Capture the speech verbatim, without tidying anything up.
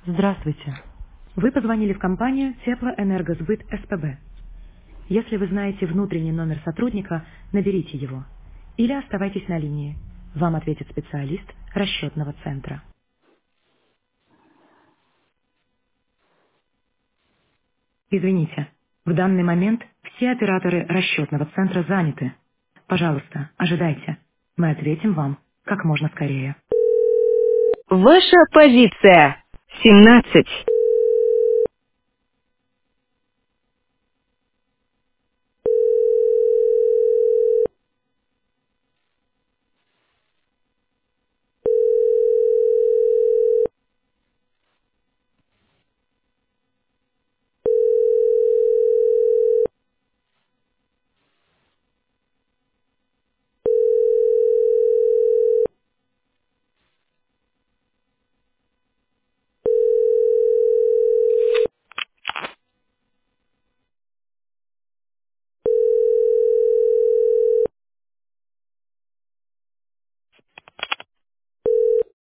Здравствуйте. Вы позвонили в компанию Теплоэнергосбыт СПБ. Если вы знаете внутренний номер сотрудника, наберите его. Или оставайтесь на линии. Вам ответит специалист расчетного центра. Извините, в данный момент все операторы расчетного центра заняты. Пожалуйста, ожидайте. Мы ответим вам как можно скорее. Ваша позиция семнадцать.